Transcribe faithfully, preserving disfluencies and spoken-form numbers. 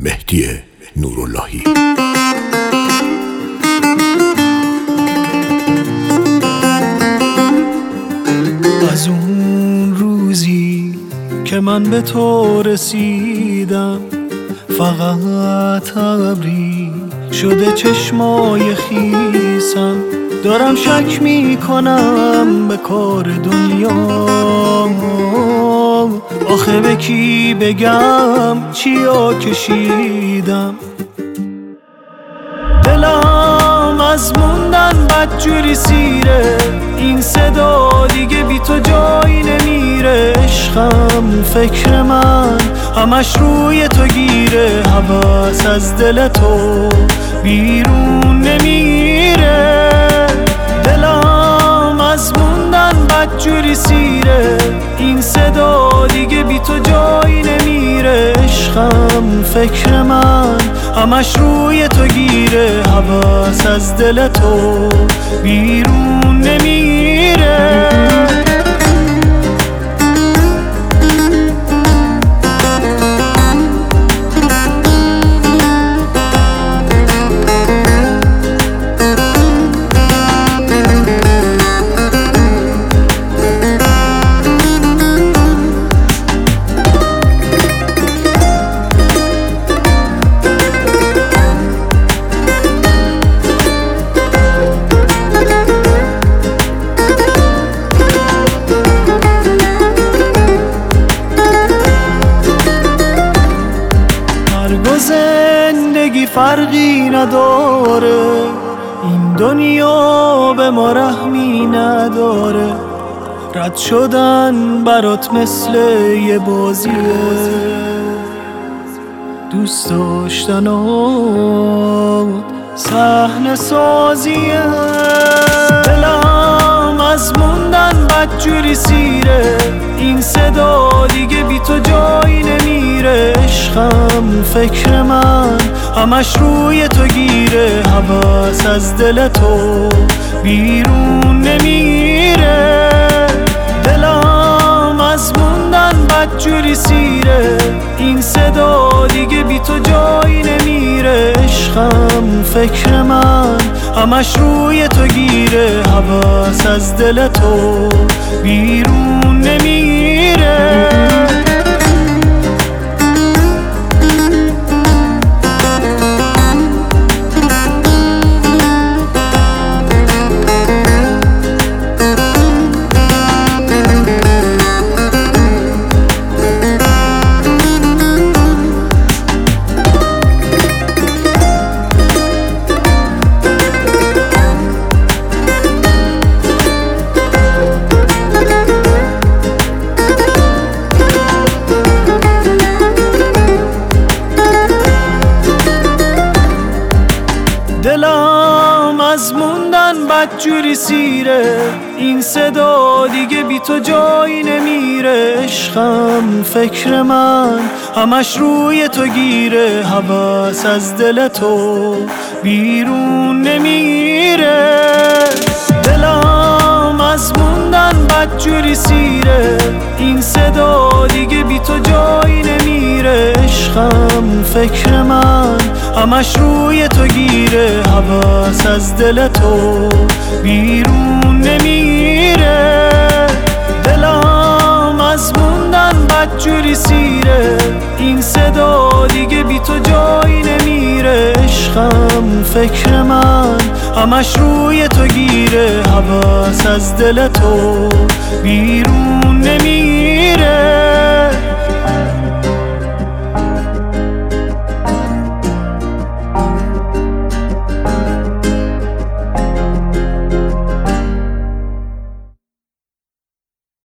مهدی نوراللهی. از اون روزی که من به تو رسیدم فقط ابری شده چشمای خیسم، دارم شک میکنم به کار دنیا، آخه به کی بگم چیا کشیدم. دلم از موندن بدجوری سیره، این صدا دیگه بی تو جایی نمیره. عشقم فکر من همش روی تو گیره، هوس از دل تو بیرون نمیره. دلم از موندن بدجوری سیره، این صدا دیگه بی تو جایی نمیره. عشقم فکر من همش روی تو گیره، هوس از دل تو بیرون نمیره. زندگی فرقی نداره، این دنیا به ما رحمی نداره. رد شدن برات مثل یه بازیه، دوست داشتنات صحنه سازیه. دلم از موندن بدجوری سیره، این صدا دیگه بی تو جایی نمیره. عشقم فکر من همش روی تو گیره، هوس از دل تو بیرون نمیره. دلم از موندن بدجوری سیره، این صدا دیگه بی تو جایی نمیره. عشقم فکر من همش روی تو گیره، هوس از دل تو بیرون نمیره. دلم از موندن بدجوری سیره، این صدا دیگه بی تو جایی نمیره. عشقم فکر من همش روی تو گیره، هوس از دل تو بیرون نمیره. دلم از موندن بدجوری سیره، این صدا دیگه بی تو جایی نمیره. عشقم فکر من همش روی تو گیره، هوس از دل تو بیرون نمیره. دلم از موندن بدجوری سیره، این صدا دیگه بی تو جایی نمیره. عشقم فکر من همش روی تو گیره، هوس از دل تو بیرون نمیره. دلم از موندن بدجوری سیره، این صدا دیگه بی تو جایی نمیره. عشقم فکر من همش روی تو گیره، هوس از دل تو بیرون نمیره.